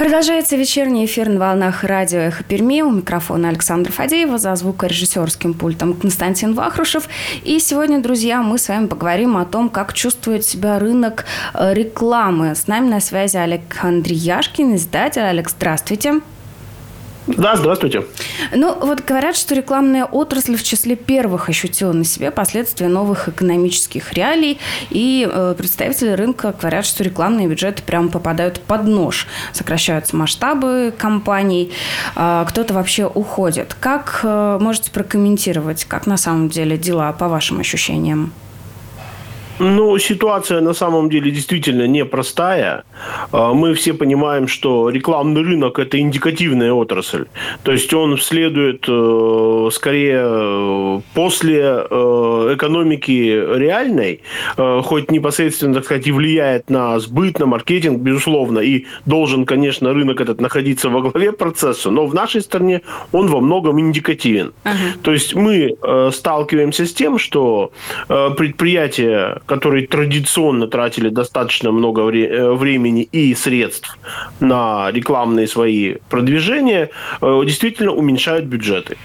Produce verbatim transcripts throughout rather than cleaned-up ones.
Продолжается вечерний эфир на волнах радио «Эхо Перми». У микрофона Александра Фадеева, за звукорежиссерским пультом Константин Вахрушев. И сегодня, друзья, мы с вами поговорим о том, как чувствует себя рынок рекламы. С нами на связи Олег Андрияшкин, издатель. Олег, здравствуйте. Да, здравствуйте. Ну, вот говорят, что рекламная отрасль в числе первых ощутила на себе последствия новых экономических реалий, и э, представители рынка говорят, что рекламные бюджеты прямо попадают под нож, сокращаются масштабы компаний, э, кто-то вообще уходит. Как э, можете прокомментировать, как на самом деле дела по вашим ощущениям? Ну, ситуация на самом деле действительно непростая. Мы все понимаем, что рекламный рынок – это индикативная отрасль. То есть он следует скорее после экономики реальной, хоть непосредственно, так сказать, и влияет на сбыт, на маркетинг, безусловно, и должен, конечно, рынок этот находиться во главе процесса, но в нашей стране он во многом индикативен. Uh-huh. То есть мы сталкиваемся с тем, что предприятия, которые традиционно тратили достаточно много вре- времени и средств на рекламные свои продвижения, действительно уменьшают бюджеты.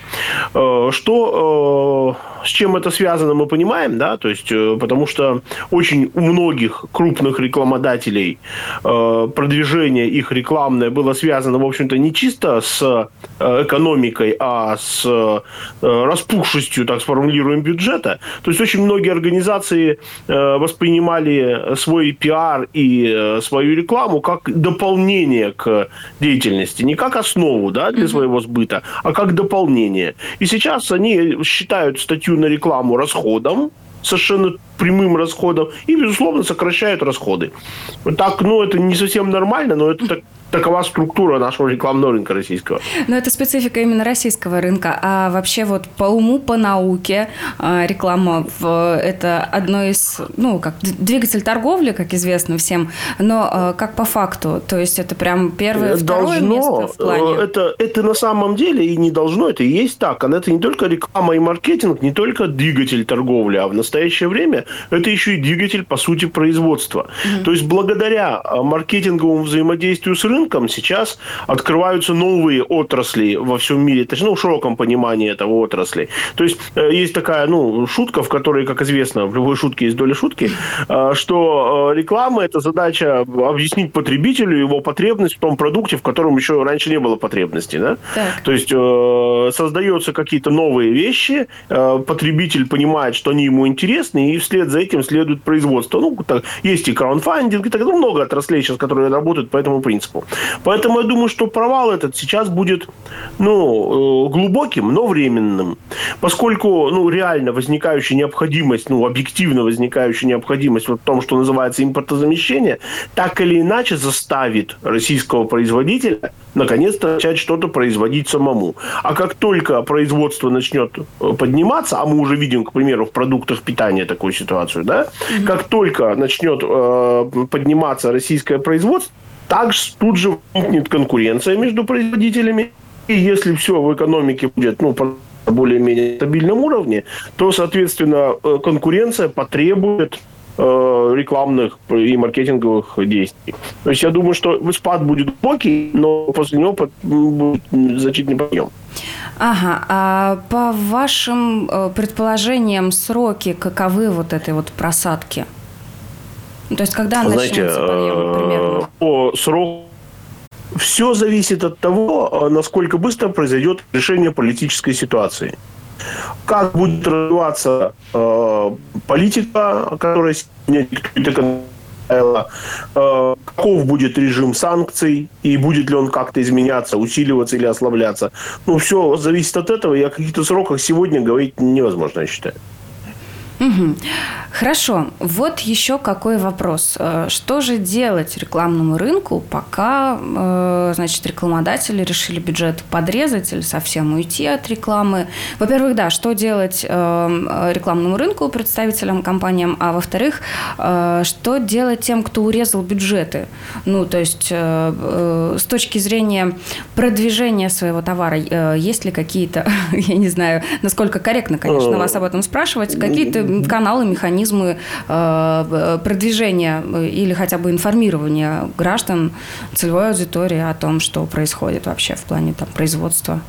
Что, с чем это связано, мы понимаем, да, то есть, потому что очень у многих крупных рекламодателей продвижение их рекламное было связано, в общем-то, не чисто с экономикой, а с распухшестью, так сформулируем, бюджета. То есть очень многие организации воспринимали свой пиар и свою рекламу как дополнение к деятельности, не как основу, да, для своего сбыта, а как дополнение. И сейчас они считают статью на рекламу расходом, совершенно прямым расходом, и, безусловно, сокращают расходы. Так, ну, это не совсем нормально, но это так. Такова структура нашего рекламного рынка российского. Но это специфика именно российского рынка. А вообще вот по уму, по науке реклама – это одно из, ну, как двигатель торговли, как известно всем, но как по факту? То есть это прям первое, второе должно, место в плане? Это, это на самом деле и не должно, это и есть так. Это не только реклама и маркетинг, не только двигатель торговли, а в настоящее время это еще и двигатель, по сути, производства. Mm-hmm. То есть благодаря маркетинговому взаимодействию с рынком сейчас открываются новые отрасли во всем мире, точнее, ну, в широком понимании этого отрасли. То есть есть такая, ну, шутка, в которой, как известно, в любой шутке есть доля шутки, что реклама – это задача объяснить потребителю его потребность в том продукте, в котором еще раньше не было потребности. Да? То есть создаются какие-то новые вещи, потребитель понимает, что они ему интересны, и вслед за этим следует производство. Ну, так, есть и краудфандинг, и так далее. Много отраслей сейчас, которые работают по этому принципу. Поэтому я думаю, что провал этот сейчас будет, ну, глубоким, но временным. Поскольку, ну, реально возникающая необходимость, ну, объективно возникающая необходимость вот в том, что называется импортозамещение, так или иначе заставит российского производителя наконец-то начать что-то производить самому. А как только производство начнет подниматься, а мы уже видим, к примеру, в продуктах питания такую ситуацию, да, mm-hmm. как только начнет э, подниматься российское производство, также тут же возникнет конкуренция между производителями. И если все в экономике будет, ну, по более-менее стабильном уровне, то, соответственно, конкуренция потребует э, рекламных и маркетинговых действий. То есть я думаю, что спад будет глубокий, но после него будет значительный подъем. Ага. А по вашим предположениям, сроки каковы вот этой вот просадки? То есть, когда Знаете, начнется подъем примерно? По сроку все зависит от того, насколько быстро произойдет решение политической ситуации. Как будет развиваться э, политика, которая сегодня диктует э, каков будет режим санкций, и будет ли он как-то изменяться, усиливаться или ослабляться. Ну, все зависит от этого, и о каких-то сроках сегодня говорить невозможно, я считаю. Угу. Хорошо. Вот еще какой вопрос. Что же делать рекламному рынку, пока, значит, рекламодатели решили бюджет подрезать или совсем уйти от рекламы? Во-первых, да, что делать рекламному рынку, представителям, компаниям, а во-вторых, что делать тем, кто урезал бюджеты? Ну, то есть, с точки зрения продвижения своего товара, есть ли какие-то, я не знаю, насколько корректно, конечно, вас об этом спрашивать, какие-то каналы, механизмы продвижения или хотя бы информирования граждан, целевой аудитории о том, что происходит вообще в плане там, производства?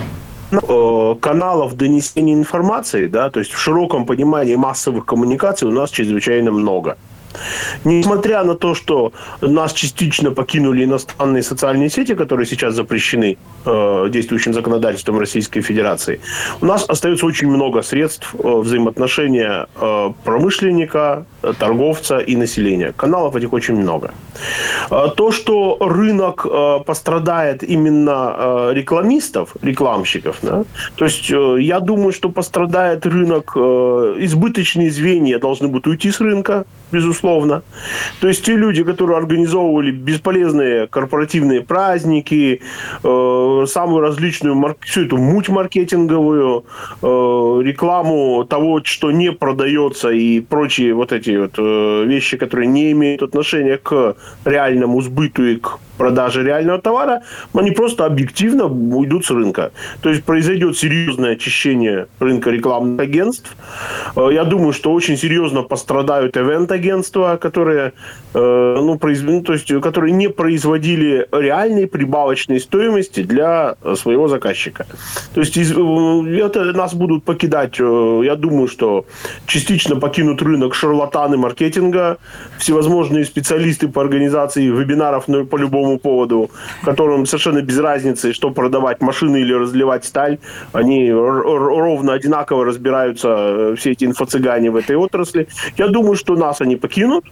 Каналов донесения информации, да, то есть в широком понимании массовых коммуникаций у нас чрезвычайно много. Несмотря на то, что нас частично покинули иностранные социальные сети, которые сейчас запрещены э, действующим законодательством Российской Федерации, у нас остается очень много средств э, взаимоотношения э, промышленника, э, торговца и населения. Каналов этих очень много. Э, то, что рынок э, пострадает именно э, рекламистов, рекламщиков, да, то есть э, я думаю, что пострадает рынок, э, избыточные звенья должны будут уйти с рынка, безусловно. То есть те люди, которые организовывали бесполезные корпоративные праздники, э, самую различную, мар- всю эту муть маркетинговую, э, рекламу того, что не продается и прочие вот эти вот э, вещи, которые не имеют отношения к реальному сбыту и к продаже реального товара, они просто объективно уйдут с рынка. То есть произойдет серьезное очищение рынка рекламных агентств. Я думаю, что очень серьезно пострадают ивент-агентства, которые, ну, произ... ну, то есть, которые не производили реальной прибавочной стоимости для своего заказчика. То есть это нас будут покидать, я думаю, что частично покинут рынок шарлатаны маркетинга, всевозможные специалисты по организации вебинаров по любому поводу, которым совершенно без разницы, что продавать, машины или разливать сталь. Они р- ровно одинаково разбираются, все эти инфо-цыгане в этой отрасли. Я думаю, что нас они покинут.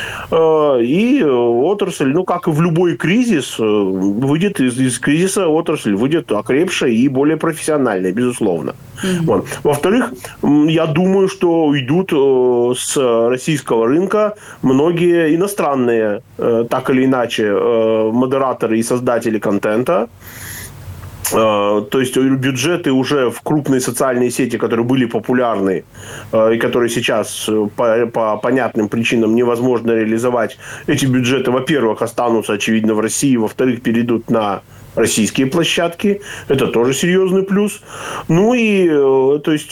И отрасль, ну, как и в любой кризис, выйдет из, из кризиса, отрасль выйдет окрепшая и более профессиональная, безусловно. Mm-hmm. Вот. Во-вторых, я думаю, что уйдут с российского рынка многие иностранные, так или иначе, модераторы и создатели контента. То есть бюджеты уже в крупные социальные сети, которые были популярны и которые сейчас по, по понятным причинам невозможно реализовать, эти бюджеты, во-первых, останутся, очевидно, в России, во-вторых, перейдут на российские площадки. Это тоже серьезный плюс. Ну и, то есть,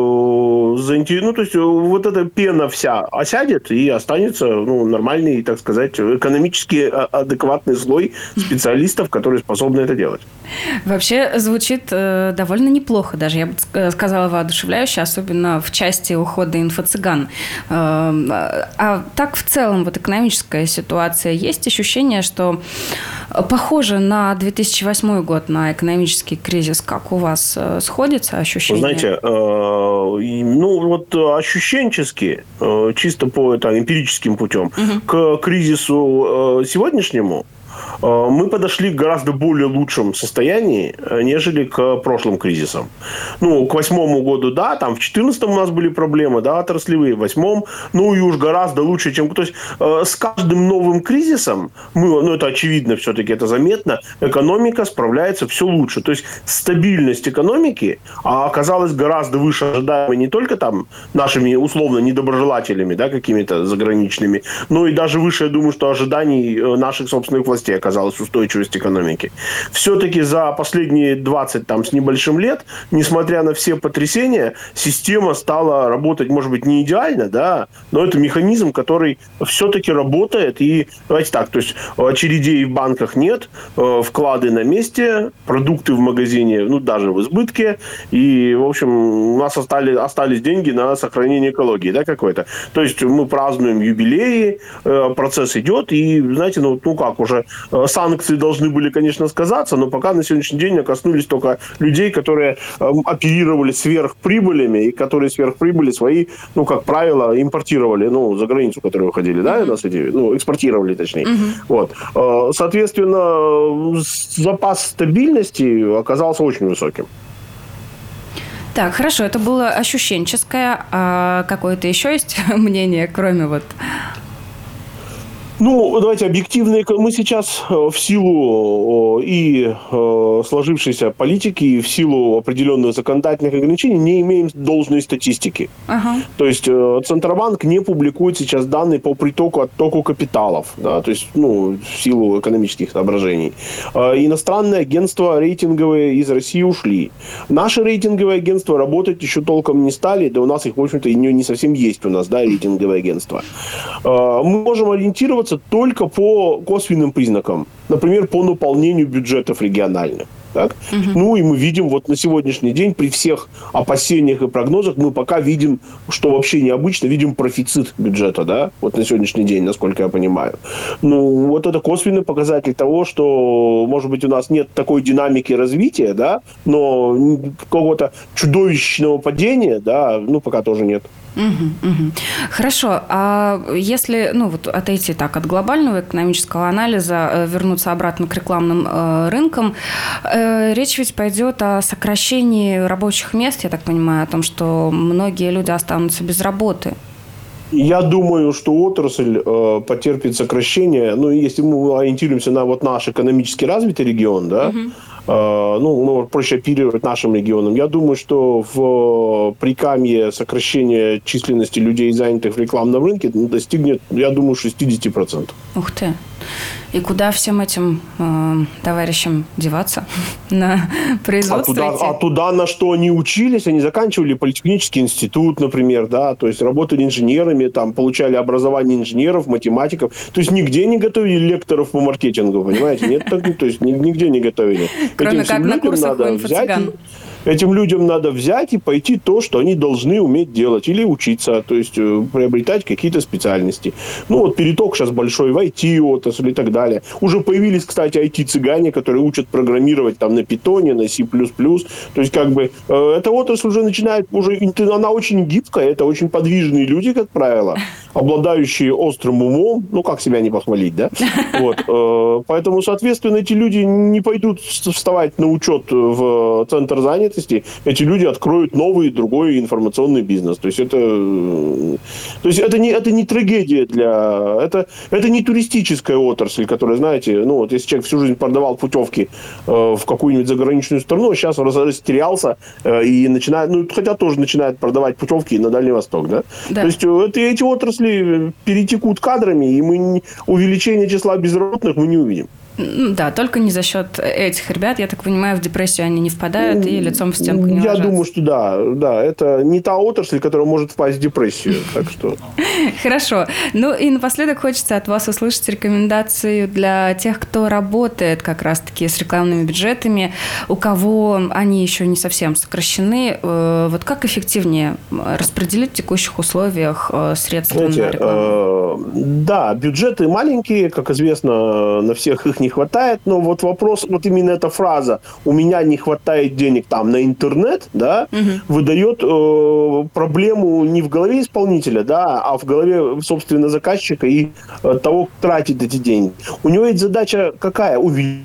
ну, то есть вот эта пена вся осядет и останется, ну, нормальный, так сказать, экономически адекватный слой специалистов, которые способны это делать. Вообще звучит э, довольно неплохо, даже я бы сказала, воодушевляюще, особенно в части ухода инфо-цыган. Э, а так в целом вот экономическая ситуация, есть ощущение, что похоже на две тысячи восьмой год, на экономический кризис, как у вас э, сходится ощущение? Знаете, э, ну вот ощущенчески, э, чисто по там, эмпирическим путем, угу. к кризису э, сегодняшнему мы подошли к гораздо более лучшем состоянии, нежели к прошлым кризисам. Ну, к восьмому году, да, там в четырнадцатом у нас были проблемы, да, отраслевые, в восьмом, ну, и уж гораздо лучше, чем... То есть, э, с каждым новым кризисом, мы, ну, это очевидно все-таки, это заметно, экономика справляется все лучше. То есть, стабильность экономики оказалась гораздо выше ожидаемой не только там нашими, условно, недоброжелателями, да, какими-то заграничными, но и даже выше, я думаю, что ожиданий наших собственных властей оказалась устойчивость экономики. Все-таки за последние двадцать там, с небольшим лет, несмотря на все потрясения, система стала работать, может быть, не идеально, да, но это механизм, который все-таки работает. И давайте так, то есть очередей в банках нет, вклады на месте, продукты в магазине, ну, даже в избытке. И, в общем, у нас остались, остались деньги на сохранение экологии, да, какой-то. То есть мы празднуем юбилеи, процесс идет, и, знаете, ну, ну как, уже санкции должны были, конечно, сказаться, но пока на сегодняшний день коснулись только людей, которые э, оперировали сверхприбылями, и которые сверхприбыли свои, ну, как правило, импортировали, ну, за границу, которые выходили, да, на свете, ну, экспортировали, точнее. Uh-huh. Вот. Э, соответственно, запас стабильности оказался очень высоким. Так, хорошо, это было ощущенческое. А какое-то еще есть мнение, кроме вот... Ну, давайте объективные. Мы сейчас в силу и сложившейся политики, и в силу определенных законодательных ограничений не имеем должной статистики. Ага. То есть Центробанк не публикует сейчас данные по притоку, оттоку капиталов, да, то есть, ну, в силу экономических соображений. Иностранные агентства рейтинговые из России ушли. Наши рейтинговые агентства работать еще толком не стали, да у нас их, в общем-то, и не, не совсем есть у нас, да, рейтинговые агентства. Мы можем ориентироваться только по косвенным признакам. Например, по наполнению бюджетов региональных. Так? Угу. Ну и мы видим вот на сегодняшний день при всех опасениях и прогнозах мы пока видим, что вообще необычно, видим профицит бюджета, да, вот на сегодняшний день, насколько я понимаю. Ну вот это косвенный показатель того, что, может быть, у нас нет такой динамики развития, да, но какого-то чудовищного падения, да, ну пока тоже нет. Угу, угу. Хорошо. А если, ну, вот отойти так от глобального экономического анализа, вернуться обратно к рекламным э, рынкам, э, речь ведь пойдет о сокращении рабочих мест, я так понимаю, о том, что многие люди останутся без работы. Я думаю, что отрасль э, потерпит сокращение. Ну, если мы ориентируемся на вот наш экономически развитый регион, да, угу. э, ну, ну, проще оперировать нашим регионом. Я думаю, что в Прикамье сокращение численности людей, занятых в рекламном рынке, достигнет, я думаю, шестьдесят процентов. Ух ты! И куда всем этим э, товарищам деваться? На производство? А туда, а туда, на что они учились, они заканчивали политехнический институт, например, да, то есть работали инженерами, там, получали образование инженеров, математиков. То есть нигде не готовили лекторов по маркетингу, понимаете? Нет, так, то есть нигде не готовили. Кроме как на курсах у инфо-цыган. Этим людям надо взять и пойти то, что они должны уметь делать. Или учиться, то есть приобретать какие-то специальности. Ну, вот переток сейчас большой в ай ти-отрасль и так далее. Уже появились, кстати, ай ти-цыгане, которые учат программировать там на питоне, на си плюс плюс. То есть, как бы, э, эта отрасль уже начинает, уже, она очень гибкая, это очень подвижные люди, как правило, обладающие острым умом. Ну, как себя не похвалить, да? Вот. Э, поэтому, соответственно, эти люди не пойдут вставать на учет в центр занятости. Эти люди откроют новый, другой информационный бизнес. То есть это, то есть это, не, это не трагедия для... Это, это не туристическая отрасль, которая, знаете, ну вот если человек всю жизнь продавал путевки э, в какую-нибудь заграничную страну, сейчас он растерялся э, и начинает... Ну, хотя тоже начинает продавать путевки на Дальний Восток, да? Да. То есть это, эти отрасли перетекут кадрами, и мы не, увеличение числа безработных мы не увидим. Да, только не за счет этих ребят, я так понимаю, в депрессию они не впадают и лицом в стенку не ложатся. Я думаю, что да, да, это не та отрасль, которая может впасть в депрессию, так что... Хорошо. Ну и напоследок хочется от вас услышать рекомендацию для тех, кто работает как раз-таки с рекламными бюджетами, у кого они еще не совсем сокращены. Вот как эффективнее распределить в текущих условиях средства Знаете, на рекламу? Э, да, бюджеты маленькие, как известно, на всех их не хватает, но вот вопрос, вот именно эта фраза «у меня не хватает денег там на интернет», да, угу. выдает э, проблему не в голове исполнителя, да, а в голове, собственно, заказчика и э, того, кто тратит эти деньги. У него есть задача какая? Увеличить.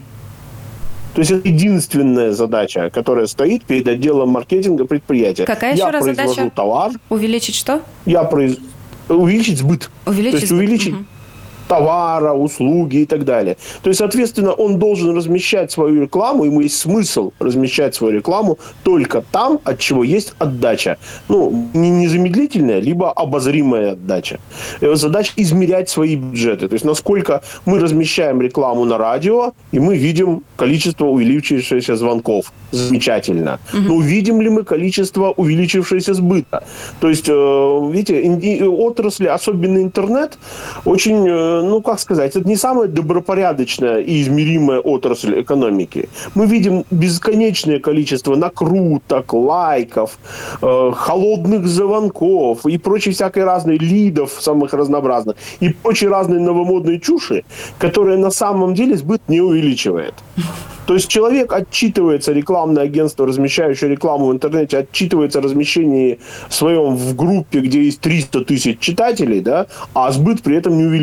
То есть это единственная задача, которая стоит перед отделом маркетинга предприятия. Какая еще Я раз произвожу задача? Товар. Увеличить что? Я произ... Увеличить сбыт. Увеличить То есть сбыт. увеличить Угу. товара, услуги и так далее. То есть, соответственно, он должен размещать свою рекламу, ему есть смысл размещать свою рекламу только там, от чего есть отдача. Ну, не незамедлительная, либо обозримая отдача. Его задача измерять свои бюджеты. То есть, насколько мы размещаем рекламу на радио, и мы видим количество увеличившихся звонков. Замечательно. Угу. Но увидим ли мы количество увеличившегося сбыта? То есть, видите, отрасли, особенно интернет, очень... ну, как сказать, это не самая добропорядочная и измеримая отрасль экономики. Мы видим бесконечное количество накруток, лайков, э, холодных звонков и прочей всякой разной лидов самых разнообразных и прочей разной новомодной чуши, которая на самом деле сбыт не увеличивает. То есть человек отчитывается, рекламное агентство, размещающее рекламу в интернете, отчитывается о размещении своем в группе, где есть триста тысяч читателей, да, а сбыт при этом не увеличивается.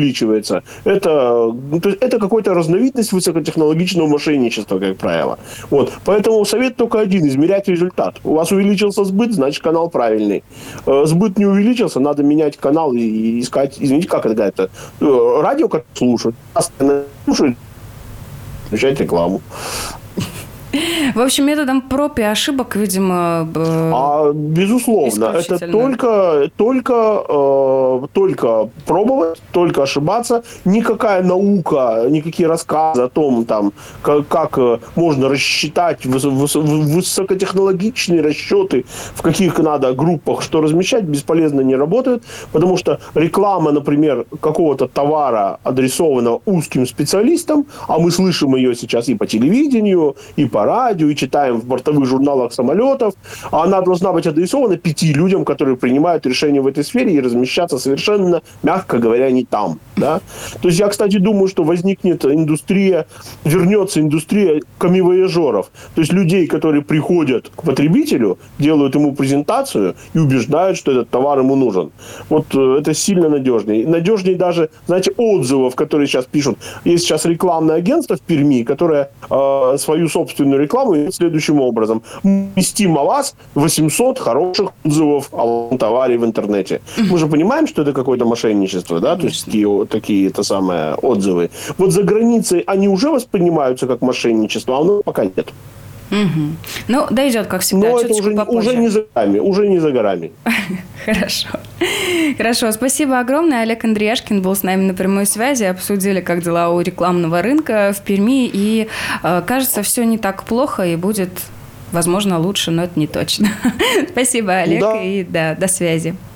получается, это, то есть это какая-то разновидность высокотехнологичного мошенничества, как правило. Вот. Поэтому совет только один – измерять результат. У вас увеличился сбыт, значит, канал правильный. Сбыт не увеличился, надо менять канал и искать, извините, как это, это радио, как слушают, слушают, включать рекламу. В общем, методом проб и ошибок, видимо... А, безусловно. Это только, только, э, только пробовать, только ошибаться. Никакая наука, никакие рассказы о том, там, как, как можно рассчитать выс, выс, высокотехнологичные расчеты, в каких надо группах что размещать, бесполезно не работают. Потому что реклама, например, какого-то товара адресована узким специалистам, а мы слышим ее сейчас и по телевидению, и по радио, и читаем в бортовых журналах самолетов, а она должна быть адресована пяти людям, которые принимают решения в этой сфере и размещаться совершенно, мягко говоря, не там. Да? То есть я, кстати, думаю, что возникнет индустрия, вернется индустрия камевояжеров, то есть людей, которые приходят к потребителю, делают ему презентацию и убеждают, что этот товар ему нужен. Вот это сильно надежнее. Надежнее даже, знаете, отзывов, которые сейчас пишут. Есть сейчас рекламное агентство в Перми, которое э, свою собственную рекламу идет следующим образом. Вестим о вас восемьсот хороших отзывов о товаре в интернете. Мы же понимаем, что это какое-то мошенничество, да? То есть такие, такие это самое, отзывы. Вот за границей они уже воспринимаются как мошенничество, а у нас пока нет. Угу. Ну, дойдет, как всегда, но это уже, уже не за горами, уже не за горами. Хорошо. Хорошо, спасибо огромное. Олег Андреяшкин был с нами на прямой связи. Обсудили, как дела у рекламного рынка в Перми. И, кажется, все не так плохо и будет, возможно, лучше, но это не точно. Спасибо, Олег, да. И да, до связи.